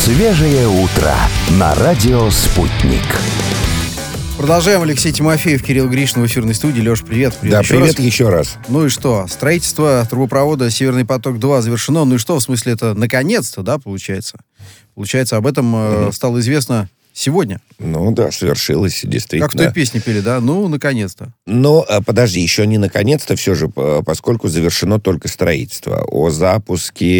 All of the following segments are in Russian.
Свежее утро на радио «Спутник». Продолжаем. Алексей Тимофеев, Кирилл Гришин в эфирной студии. Леш, привет. Да, привет еще раз. Ну и что? Строительство трубопровода «Северный поток-2» завершено. Ну и что, в смысле, это наконец-то, да, получается? Получается, об этом стало известно сегодня. Ну да, свершилось, действительно. Как в той песне пели, да? Ну, наконец-то. Но, подожди, еще не наконец-то все же, поскольку завершено только строительство. О запуске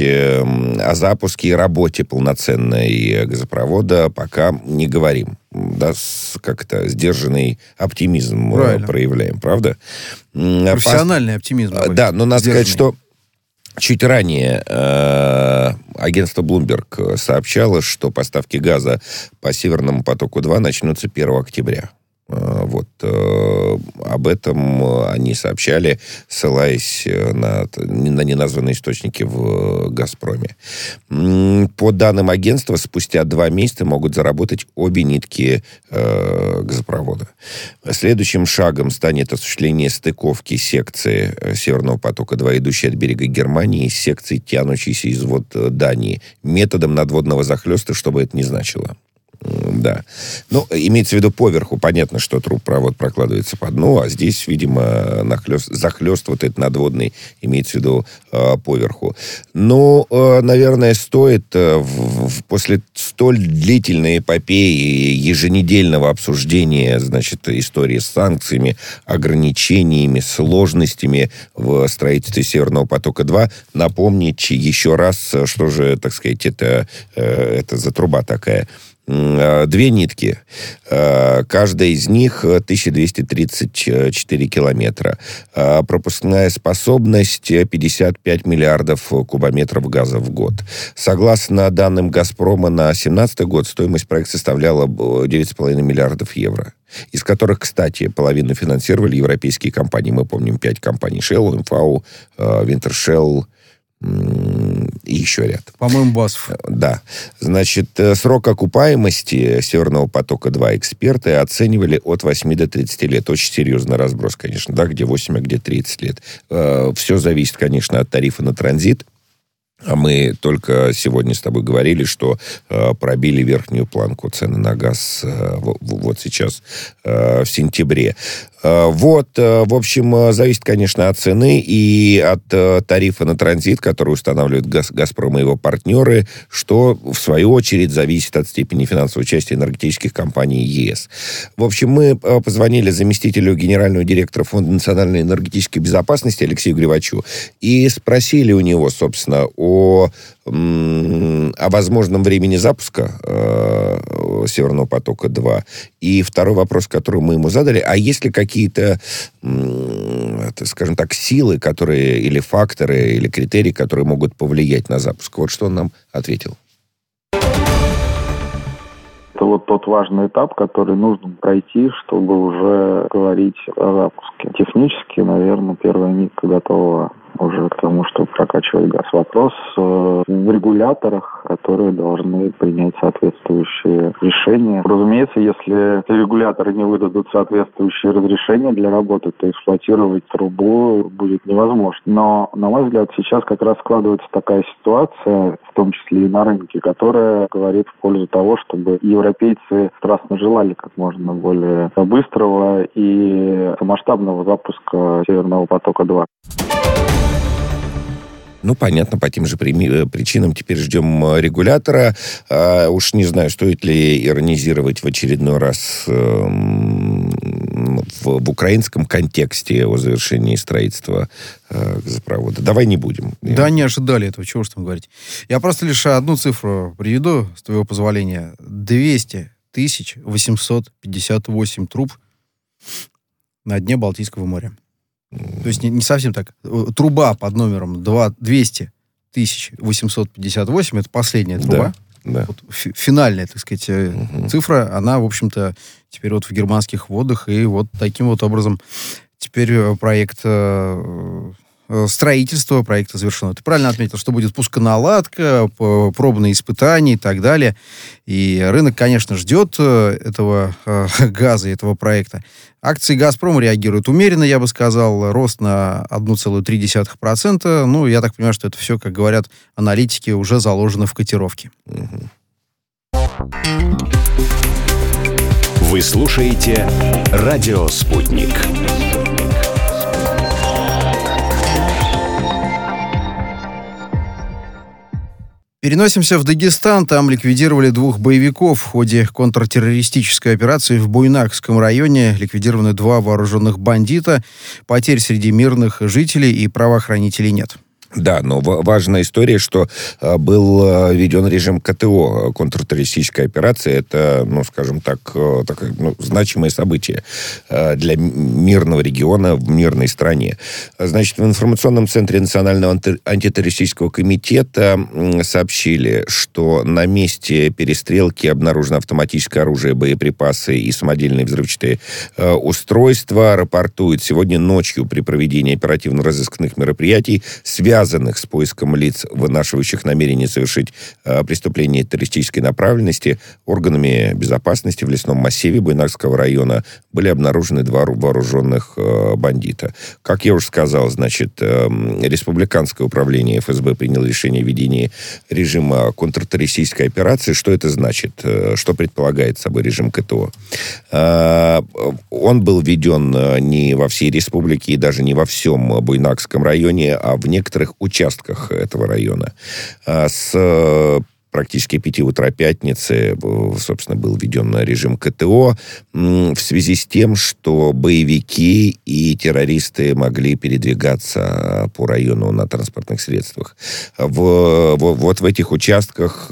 и работе полноценной газопровода пока не говорим. Да, как-то сдержанный оптимизм проявляем, правда? Профессиональный оптимизм. Да, но надо сказать, что чуть ранее агентство Bloomberg сообщало, что поставки газа по Северному потоку-2 начнутся 1 октября. Вот об этом они сообщали, ссылаясь на неназванные источники в «Газпроме». По данным агентства, спустя 2 месяца могут заработать обе нитки газопровода. Следующим шагом станет осуществление стыковки секции Северного потока-2, идущей от берега Германии, с секцией, тянущейся из вод Дании, методом надводного захлеста, что бы это ни значило. Да. Ну, имеется в виду поверху. Понятно, что трубопровод прокладывается по дну, а здесь, видимо, захлест вот этот надводный имеется в виду поверху. Но, наверное, стоит после столь длительной эпопеи еженедельного обсуждения, значит, истории с санкциями, ограничениями, сложностями в строительстве Северного потока-2 напомнить еще раз, что же, так сказать, это за труба такая. 2 нитки. Каждая из них 1234 километра. Пропускная способность 55 миллиардов кубометров газа в год. Согласно данным «Газпрома» на 2017 год, стоимость проекта составляла 9,5 миллиардов евро. Из которых, кстати, половину финансировали европейские компании. Мы помним 5 компаний: Shell, МФАУ, Wintershall и еще ряд. По-моему, БАСФ. Да. Значит, срок окупаемости Северного потока-2 эксперты оценивали от 8 до 30 лет. Очень серьезный разброс, конечно, да, где 8, а где 30 лет. Все зависит, конечно, от тарифа на транзит. А мы только сегодня с тобой говорили, что пробили верхнюю планку цены на газ вот сейчас, в сентябре. В общем, зависит, конечно, от цены и от тарифа на транзит, который устанавливает «Газпром» и его партнеры, что, в свою очередь, зависит от степени финансового участия энергетических компаний ЕС. В общем, мы позвонили заместителю генерального директора Фонда национальной энергетической безопасности Алексею Гривачу и спросили у него, собственно, о возможном времени запуска Северного потока-2. И второй вопрос, который мы ему задали: а есть ли какие-то, скажем так, силы, которые, или факторы, или критерии, которые могут повлиять на запуск? Вот что он нам ответил. Это вот тот важный этап, который нужно пройти, чтобы уже говорить о запуске. Технически, наверное, первая нитка готова уже к тому, чтобы прокачивать газ. Вопрос в регуляторах, которые должны принять соответствующие решения. Разумеется, если регуляторы не выдадут соответствующие разрешения для работы, то эксплуатировать трубу будет невозможно. Но, на мой взгляд, сейчас как раз складывается такая ситуация, в том числе и на рынке, которая говорит в пользу того, чтобы европейцы страстно желали как можно более быстрого и масштабного запуска Северного потока-2. Ну, понятно, по тем же причинам теперь ждем регулятора. Уж не знаю, стоит ли иронизировать в очередной раз в украинском контексте о завершении строительства газопровода. Давай не будем. Да, не ожидали этого, чего уж там говорить. Я просто лишь одну цифру приведу, с твоего позволения. 200 858 труб на дне Балтийского моря. То есть не совсем так. Труба под номером 200 858, это последняя труба. Да. Вот финальная, так сказать, цифра, она, в общем-то, теперь вот в германских водах, и вот таким вот образом теперь проект строительство проекта завершено. Ты правильно отметил, что будет пусконаладка, пробные испытания и так далее. И рынок, конечно, ждет этого газа, этого проекта. Акции «Газпрома» реагируют умеренно, я бы сказал, рост на 1,3%. Ну, я так понимаю, что это все, как говорят аналитики, уже заложено в котировке. Вы слушаете «Радио Спутник». Переносимся в Дагестан. Там ликвидировали 2 боевиков. В ходе контртеррористической операции в Буйнакском районе ликвидированы 2 вооруженных бандита. Потерь среди мирных жителей и правоохранителей нет. Да, но важная история, что был введен режим КТО, контртеррористическая операция. Это, скажем так, такое, значимое событие для мирного региона в мирной стране. Значит, в информационном центре Национального антитеррористического комитета сообщили, что на месте перестрелки обнаружено автоматическое оружие, боеприпасы и самодельные взрывчатые устройства. Рапортует, сегодня ночью при проведении оперативно-розыскных мероприятий, связанных с поиском лиц, вынашивающих намерение совершить преступление террористической направленности, органами безопасности в лесном массиве Буйнакского района были обнаружены 2 вооруженных бандита. Как я уже сказал, значит, Республиканское управление ФСБ приняло решение о введении режима контртеррористической операции. Что это значит? Что предполагает собой режим КТО? Он был введен не во всей республике и даже не во всем Буйнакском районе, а в некоторых участках этого района. С практически 5 утра пятницы, собственно, был введен режим КТО в связи с тем, что боевики и террористы могли передвигаться по району на транспортных средствах. Вот в этих участках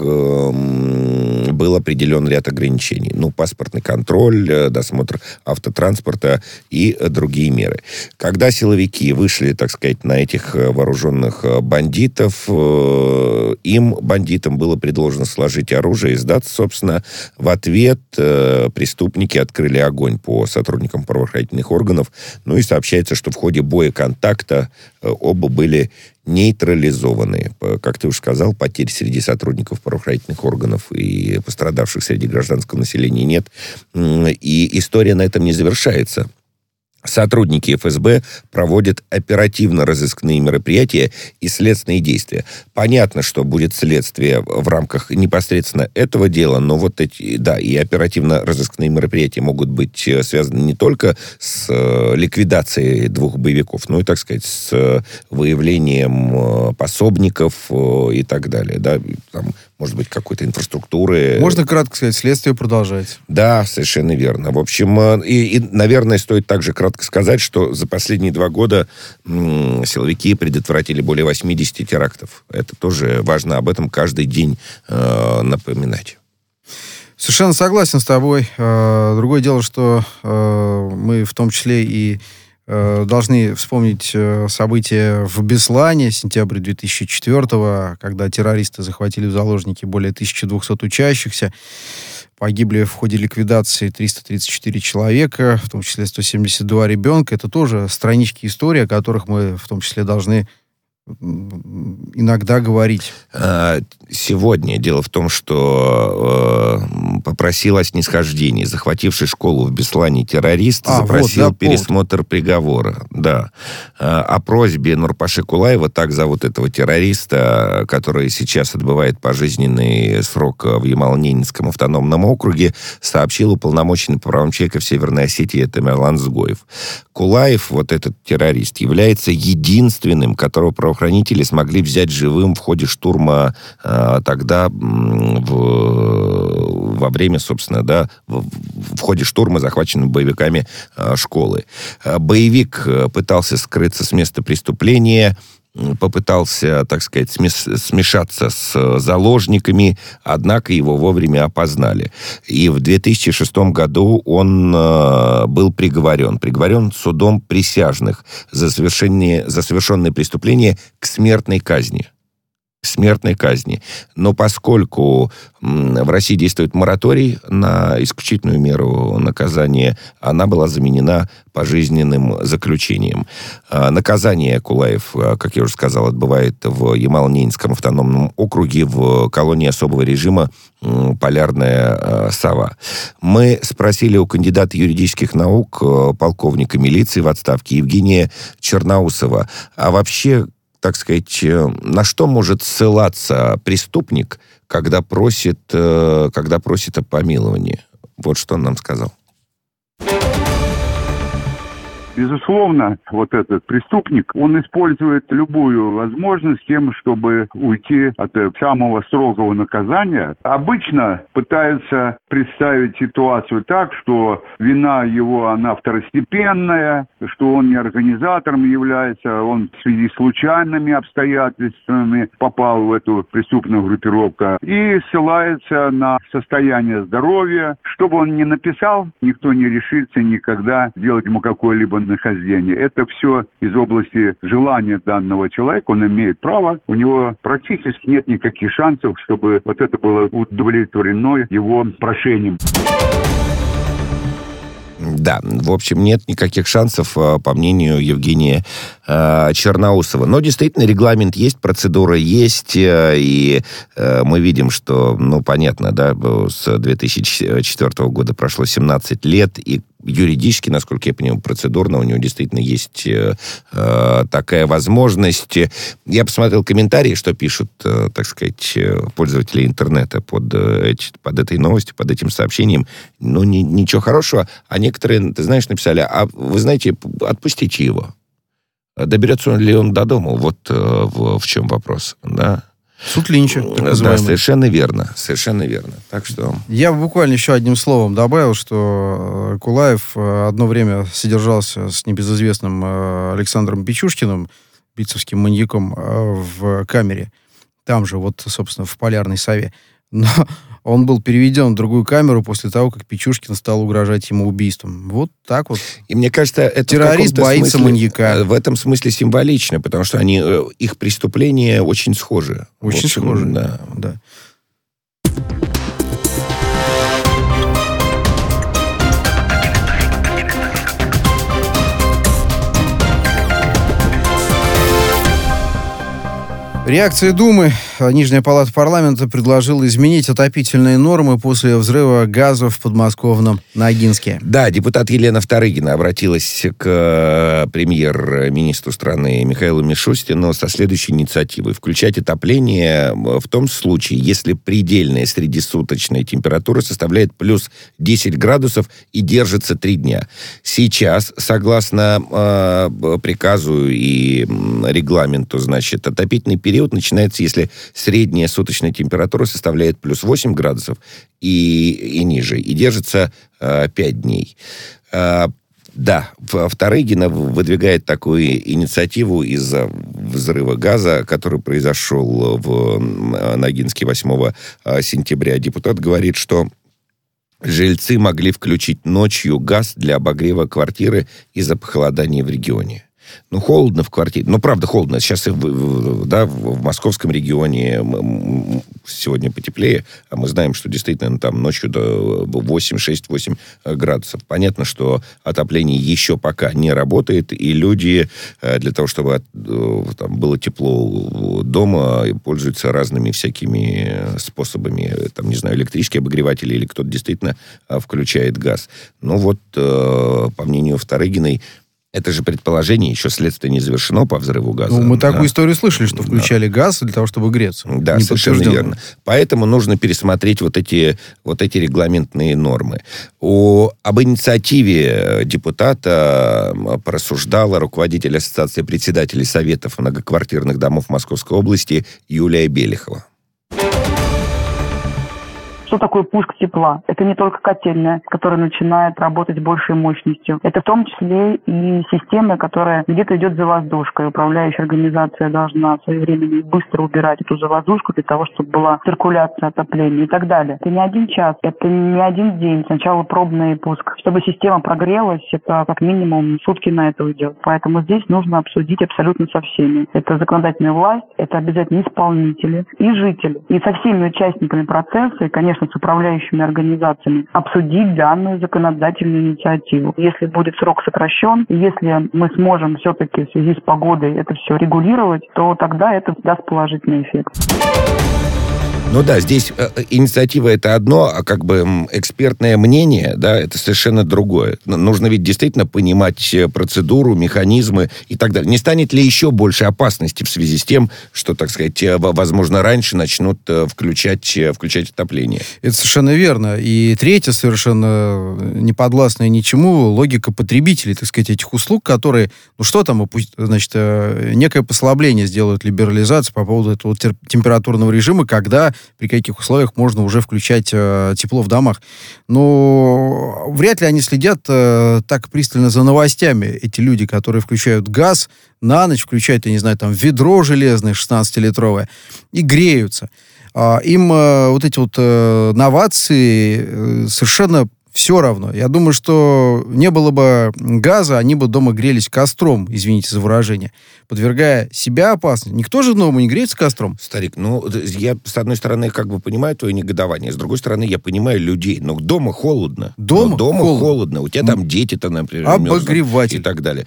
был определен ряд ограничений. Паспортный контроль, досмотр автотранспорта и другие меры. Когда силовики вышли, так сказать, на этих вооруженных бандитов, бандитам, было предложено сложить оружие и сдаться, собственно. В ответ преступники открыли огонь по сотрудникам правоохранительных органов. И сообщается, что в ходе боеконтакта оба были нейтрализованы. Как ты уже сказал, потерь среди сотрудников правоохранительных органов и пострадавших среди гражданского населения нет. И история на этом не завершается. Сотрудники ФСБ проводят оперативно-розыскные мероприятия и следственные действия. Понятно, что будет следствие в рамках непосредственно этого дела, но и оперативно-розыскные мероприятия могут быть связаны не только с ликвидацией 2 боевиков, но и, так сказать, с выявлением пособников и так далее. Да? Там, может быть, какой-то инфраструктуры. Можно кратко сказать, следствие продолжается. Да, совершенно верно. В общем, и наверное, стоит также кратко сказать, что за последние 2 года силовики предотвратили более 80 терактов. Это тоже важно об этом каждый день напоминать. Совершенно согласен с тобой. Другое дело, что мы в том числе и должны вспомнить события в Беслане, сентябрь 2004-го, когда террористы захватили в заложники более 1200 учащихся. Погибли в ходе ликвидации 334 человека, в том числе 172 ребенка. Это тоже странички истории, о которых мы в том числе должны иногда говорить. Сегодня дело в том, что попросил о снисхождении. Захвативший школу в Беслане террорист запросил пересмотр приговора. Да. О просьбе Нурпаши Кулаева, так зовут этого террориста, который сейчас отбывает пожизненный срок в Ямал-Ненецком автономном округе, сообщил уполномоченный по правам человека в Северной Осетии Тамерлан Згоев. Кулаев, вот этот террорист, является единственным, которого правоохранители смогли взять живым в ходе штурма тогда во время, собственно, да, в ходе штурма, захваченной боевиками школы. Боевик пытался скрыться с места преступления, попытался, так сказать, смешаться с заложниками, однако его вовремя опознали. И в 2006 году он был приговорен судом присяжных за совершенное преступление к смертной казни. смертной казни. Но поскольку в России действует мораторий на исключительную меру наказания, она была заменена пожизненным заключением. Наказание Кулаев, как я уже сказал, отбывает в Ямало-Ненецком автономном округе в колонии особого режима «Полярная сова». Мы спросили у кандидата юридических наук, полковника милиции в отставке Евгения Черноусова, а вообще, так сказать, на что может ссылаться преступник, когда просит о помиловании? Вот что он нам сказал. Безусловно, вот этот преступник, он использует любую возможность тем, чтобы уйти от самого строгого наказания. Обычно пытаются представить ситуацию так, что вина его, она второстепенная, что он не организатором является, он в связи с случайными обстоятельствами попал в эту преступную группировку и ссылается на состояние здоровья. Что бы он ни написал, никто не решится никогда делать ему какое-либо нахождение. Это все из области желания данного человека. Он имеет право. У него практически нет никаких шансов, чтобы вот это было удовлетворено его прошением. Да, в общем, нет никаких шансов, по мнению Евгения Черноусова. Но действительно регламент есть, процедура есть, и мы видим, что, понятно, да, с 2004 года прошло 17 лет, и юридически, насколько я понимаю, процедурно у него действительно есть такая возможность. Я посмотрел комментарии, что пишут, так сказать, пользователи интернета под этой новостью, под этим сообщением. Ничего хорошего. А некоторые, ты знаешь, написали, а вы знаете, отпустите его. Доберется ли он до дома? Вот в чем вопрос, да? Суд Линча, так называемый. Да, совершенно верно, совершенно верно. Так что... Я буквально еще одним словом добавил, что Кулаев одно время содержался с небезызвестным Александром Печушкиным, битцевским маньяком, в камере. Там же, вот, собственно, в Полярной сове. Но он был переведен в другую камеру после того, как Печушкин стал угрожать ему убийством. Вот так вот. И мне кажется, это террорист боится маньяка. В этом смысле символично, потому что их преступления очень схожи. Очень схожи, да. Реакция Думы. Нижняя палата парламента предложила изменить отопительные нормы после взрыва газа в подмосковном Ногинске. Да, депутат Елена Вторыгина обратилась к премьер-министру страны Михаилу Мишустину со следующей инициативой. Включать отопление в том случае, если предельная среднесуточная температура составляет плюс 10 градусов и держится 3 дня. Сейчас, согласно приказу и регламенту, значит, отопительный период начинается, если средняя суточная температура составляет плюс 8 градусов и ниже, и держится 5 дней. Да, Вторыгина выдвигает такую инициативу из-за взрыва газа, который произошел в Ногинске 8 сентября. Депутат говорит, что жильцы могли включить ночью газ для обогрева квартиры из-за похолодания в регионе. Холодно в квартире. Правда, холодно. Сейчас в московском регионе сегодня потеплее, а мы знаем, что действительно там ночью до 6-8 градусов. Понятно, что отопление еще пока не работает, и люди для того, чтобы там было тепло дома, пользуются разными всякими способами. Там, не знаю, электрические обогреватели, или кто-то действительно включает газ. По мнению Вторыгиной, это же предположение, еще следствие не завершено по взрыву газа. Мы такую историю слышали, что включали газ для того, чтобы греться. Да, совершенно верно. Поэтому нужно пересмотреть вот эти регламентные нормы. Об инициативе депутата порассуждала руководитель Ассоциации председателей советов многоквартирных домов Московской области Юлия Белихова. Что такое пуск тепла? Это не только котельная, которая начинает работать большей мощностью. Это в том числе и система, которая где-то идет завоздушкой. Управляющая организация должна своевременно и быстро убирать эту завоздушку для того, чтобы была циркуляция отопления и так далее. Это не один час, это не один день. Сначала пробный пуск. Чтобы система прогрелась, это как минимум сутки на это уйдет. Поэтому здесь нужно обсудить абсолютно со всеми. Это законодательная власть, это обязательно исполнители и жители. И со всеми участниками процесса, и, конечно, с управляющими организациями, обсудить данную законодательную инициативу. Если будет срок сокращен, и если мы сможем все-таки в связи с погодой это все регулировать, то тогда это даст положительный эффект. Ну да, здесь инициатива это одно, а как бы экспертное мнение, да, это совершенно другое. Нужно ведь действительно понимать процедуру, механизмы и так далее. Не станет ли еще больше опасности в связи с тем, что, так сказать, возможно, раньше начнут включать отопление? Это совершенно верно. И третье, совершенно неподвластное ничему, логика потребителей, так сказать, этих услуг, которые, значит, некое послабление сделают, либерализацию по поводу этого температурного режима, когда при каких условиях можно уже включать тепло в домах. Но вряд ли они следят так пристально за новостями. Эти люди, которые включают газ, на ночь включают, я не знаю, там, ведро железное 16-литровое и греются. Им вот эти вот новации совершенно все равно. Я думаю, что не было бы газа, они бы дома грелись костром, извините за выражение, подвергая себя опасности. Никто же дома не греется костром. Старик, я, с одной стороны, как бы понимаю твое негодование, с другой стороны, я понимаю людей. Но дома холодно. Дома холодно. У тебя там дети-то, например, обогреватель и так далее.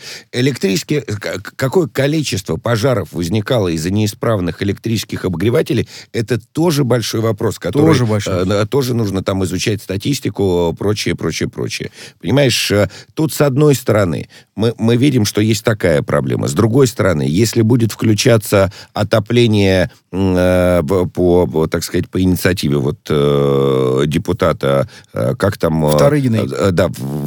Какое количество пожаров возникало из-за неисправных электрических обогревателей, это тоже большой вопрос, который тоже нужно там изучать статистику, прочее. Понимаешь, тут с одной стороны мы видим, что есть такая проблема. С другой стороны, если будет включаться отопление так сказать, по инициативе депутата, как там... Вторыгиной. Да,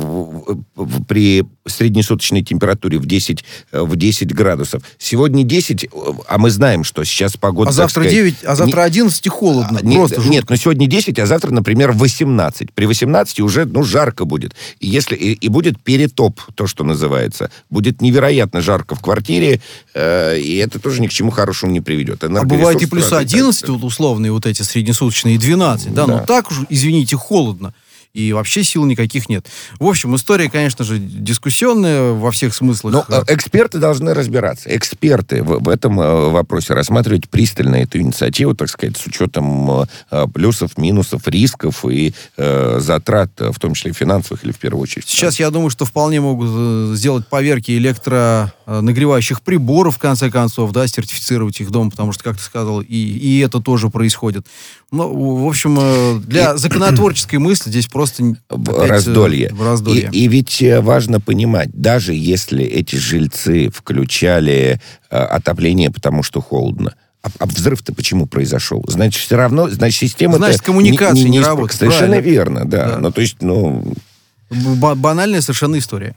при среднесуточной температуре в 10 градусов. Сегодня 10, а мы знаем, что сейчас погода... А завтра 9, а завтра 11 и холодно. Нет, но сегодня 10, а завтра, например, 18. При 18 уже, жарко будет. И будет перетоп, то, что называется. Будет невероятно жарко в квартире, и это тоже ни к чему хорошему не приведет. А бывает и плюс 11, условные вот эти среднесуточные, и 12. Да, но так уж, извините, холодно. И вообще сил никаких нет. В общем, история, конечно же, дискуссионная во всех смыслах. Но эксперты должны разбираться. Эксперты в этом вопросе рассматривать пристально эту инициативу, так сказать, с учетом плюсов, минусов, рисков и затрат, в том числе финансовых или в первую очередь. Сейчас я думаю, что вполне могут сделать поверки электронагревающих приборов, в конце концов, да, сертифицировать их дома, потому что, как ты сказал, и это тоже происходит. Ну, в общем, для законотворческой мысли здесь просто раздолье. И ведь важно понимать, даже если эти жильцы включали отопление, потому что холодно, а взрыв-то почему произошел? Значит, все равно, система... Значит, коммуникация не работает. Совершенно верно, да. Ну, то есть, банальная совершенно история.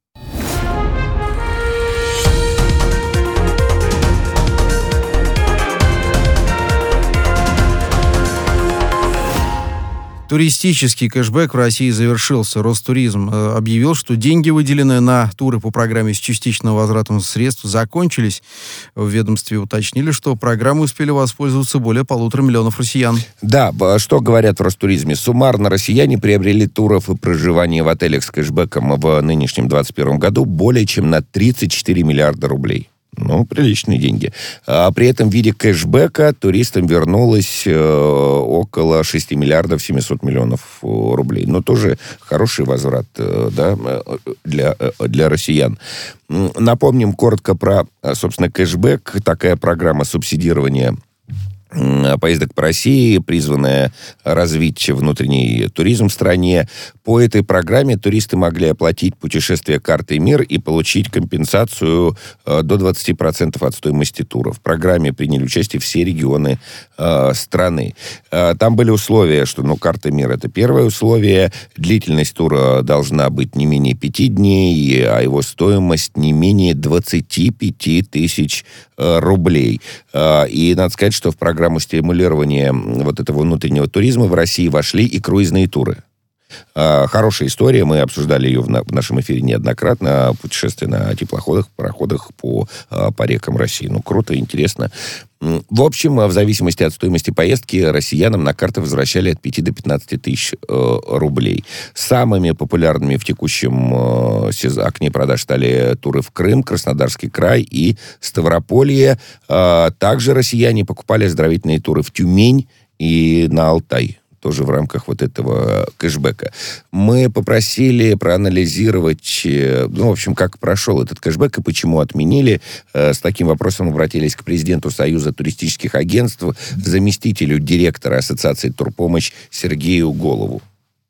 Туристический кэшбэк в России завершился. Ростуризм объявил, что деньги, выделенные на туры по программе с частичным возвратом средств, закончились. В ведомстве уточнили, что программой успели воспользоваться более 1,5 миллиона россиян. Да, что говорят в Ростуризме? Суммарно россияне приобрели туров и проживание в отелях с кэшбэком в нынешнем 2021 году более чем на 34 миллиарда рублей. Приличные деньги. А при этом в виде кэшбэка туристам вернулось около 6 миллиардов 700 миллионов рублей. Но тоже хороший возврат, да, для россиян. Напомним коротко про, собственно, кэшбэк. Такая программа субсидирования поездок по России, призванная развить внутренний туризм в стране. По этой программе туристы могли оплатить путешествие картой МИР и получить компенсацию до 20% от стоимости тура. В программе приняли участие все регионы страны. Там были условия, что карта МИР — это первое условие, длительность тура должна быть не менее 5 дней, а его стоимость не менее 25 тысяч рублей. И надо сказать, что в программе программу стимулирования вот этого внутреннего туризма в России вошли и круизные туры. Хорошая история, мы обсуждали ее в нашем эфире неоднократно, путешествия на теплоходах, пароходах по рекам России. Ну, круто, интересно. В общем, в зависимости от стоимости поездки, россиянам на карты возвращали от 5 до 15 тысяч рублей. Самыми популярными в текущем окне продаж стали туры в Крым, Краснодарский край и Ставрополье. Также россияне покупали оздоровительные туры в Тюмень и на Алтай. Тоже в рамках вот этого кэшбэка. Мы попросили проанализировать, в общем, как прошел этот кэшбэк и почему отменили. С таким вопросом обратились к президенту Союза туристических агентств, заместителю директора Ассоциации «Турпомощь» Сергею Голову.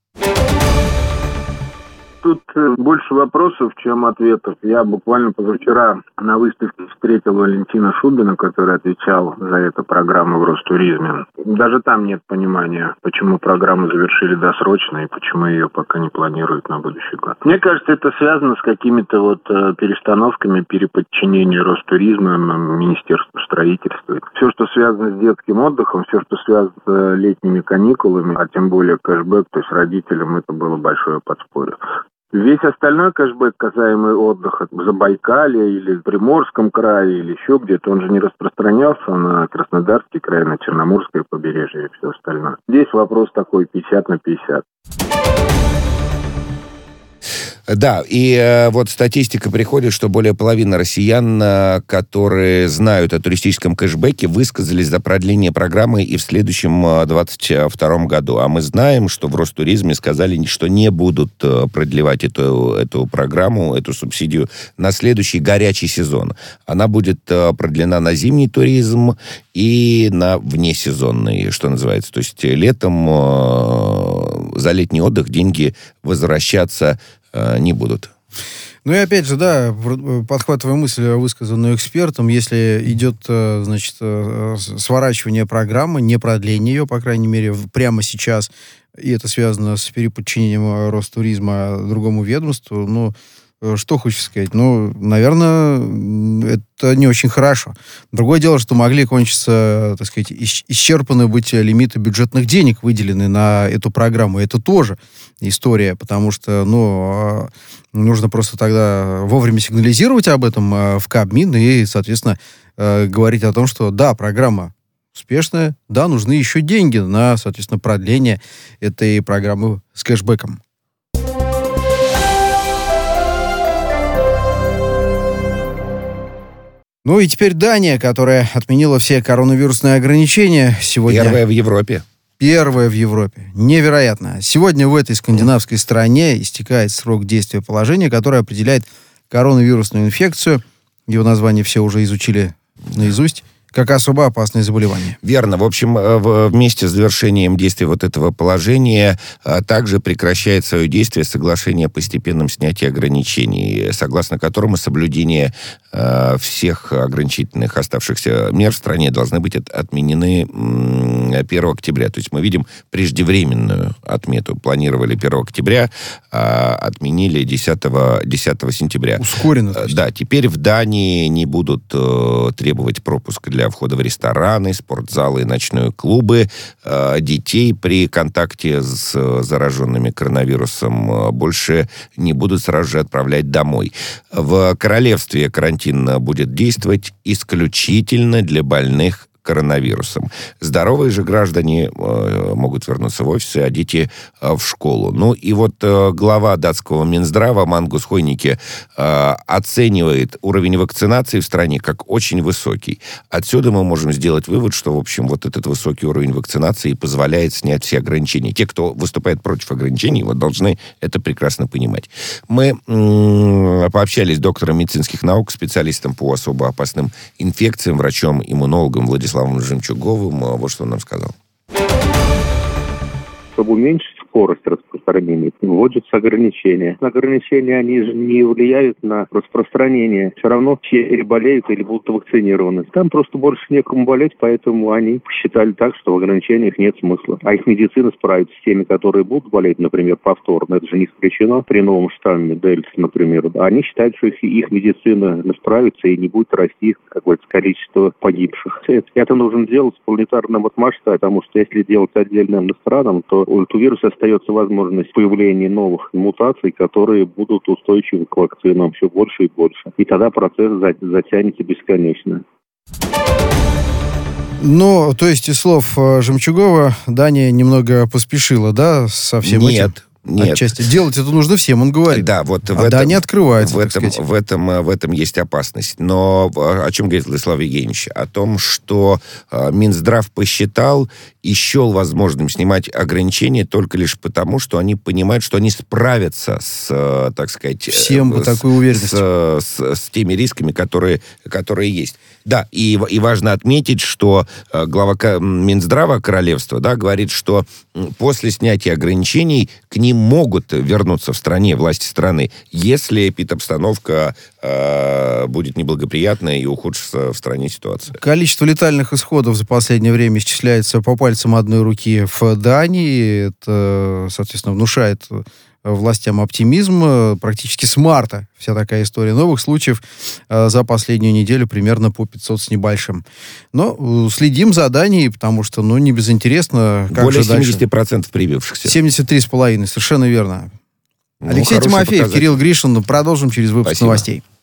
Тут больше вопросов, чем ответов. Я буквально позавчера на выставке встретил Валентина Шубина, который отвечал за эту программу в Ростуризме. Даже там нет понимания, почему программу завершили досрочно и почему ее пока не планируют на будущий год. Мне кажется, это связано с какими-то перестановками, переподчинением Ростуризма, Министерству строительства. Все, что связано с детским отдыхом, все, что связано с летними каникулами, а тем более кэшбэк, то есть родителям, это было большое подспорье. Весь остальной кэшбэк, касаемый отдыха в Забайкалье или в Приморском крае или еще где-то, он же не распространялся на Краснодарский край, на Черноморское побережье и все остальное. Здесь вопрос такой 50 на 50. Да, и вот статистика приходит, что более половины россиян, которые знают о туристическом кэшбэке, высказались за продление программы и в следующем 2022 году. А мы знаем, что в Ростуризме сказали, что не будут продлевать эту программу, эту субсидию на следующий горячий сезон. Она будет продлена на зимний туризм и на внесезонный, что называется. То есть летом за летний отдых деньги возвращаться не будут. Ну и опять же, да, подхватывая мысль, высказанную экспертом, если идет, сворачивание программы, не продление ее, по крайней мере, прямо сейчас, и это связано с переподчинением Ростуризма другому ведомству, что хочется сказать? Наверное, это не очень хорошо. Другое дело, что могли кончиться, так сказать, исчерпаны быть лимиты бюджетных денег, выделены на эту программу. Это тоже история, потому что, нужно просто тогда вовремя сигнализировать об этом в Кабмин и, соответственно, говорить о том, что да, программа успешная, да, нужны еще деньги на, соответственно, продление этой программы с кэшбэком. Ну и теперь Дания, которая отменила все коронавирусные ограничения сегодня. Первая в Европе. Первая в Европе. Невероятно. Сегодня в этой скандинавской стране истекает срок действия положения, которое определяет коронавирусную инфекцию. Его название все уже изучили наизусть. Как особо опасное заболевание. Верно. В общем, вместе с завершением действия вот этого положения также прекращает свое действие соглашение о постепенном снятии ограничений, согласно которому соблюдение всех ограничительных оставшихся мер в стране должны быть отменены 1 октября. То есть мы видим преждевременную отмету. Планировали 1 октября, а отменили 10 сентября. Ускоренно. Да, теперь в Дании не будут требовать пропуск для входа в рестораны, спортзалы и ночные клубы. Детей при контакте с зараженными коронавирусом больше не будут сразу же отправлять домой. В королевстве карантин будет действовать исключительно для больных коронавирусом. Здоровые же граждане могут вернуться в офисы, а дети в школу. Ну и вот глава датского Минздрава Мангус Хойнике оценивает уровень вакцинации в стране как очень высокий. Отсюда мы можем сделать вывод, что, в общем, вот этот высокий уровень вакцинации позволяет снять все ограничения. Те, кто выступает против ограничений, должны это прекрасно понимать. Мы пообщались с доктором медицинских наук, специалистом по особо опасным инфекциям, врачом-иммунологом Владиславом Жемчуговым. Вот что он нам сказал. Чтобы уменьшить скорость распространения распространения, вводятся ограничения. Ограничения, они же не влияют на распространение. Все равно все переболеют или будут вакцинированы. Там просто больше некому болеть, поэтому они посчитали так, что в ограничениях нет смысла. А их медицина справится с теми, которые будут болеть, например, повторно. Это же не исключено при новом штамме Дельта, например. Они считают, что их медицина справится и не будет расти какое-то количество погибших. Это нужно делать с планетарным масштабом, потому что если делать отдельным странам, то у вируса остается возможность появления новых мутаций, которые будут устойчивы к вакцинам все больше и больше. И тогда процесс затянется бесконечно. Ну, то есть, из слов Жемчугова, Дания немного поспешила, да, со всем этим? Нет. Отчасти. Делать это нужно всем, он говорит. Да, вот Дания открывается, в этом есть опасность. Но о чем говорит Владислав Евгеньевич? О том, что Минздрав посчитал и счел возможным снимать ограничения только лишь потому, что они понимают, что они справятся с, так сказать... Всем по такой уверенности. С теми рисками, которые есть. Да, и важно отметить, что глава Минздрава королевства, да, говорит, что после снятия ограничений к ним могут вернуться в стране, власти страны, если эпидобстановка будет неблагоприятная и ухудшится в стране ситуация. Количество летальных исходов за последнее время исчисляется по пальцам одной руки в Дании. Это, соответственно, внушает властям оптимизм. Практически с марта вся такая история. Новых случаев за последнюю неделю примерно по 500 с небольшим. Но следим за Данией, потому что, не безинтересно. Как более же 70% привившихся. 73,5%, совершенно верно. Алексей Тимофеев, Кирилл Гришин. Продолжим через выпуск новостей.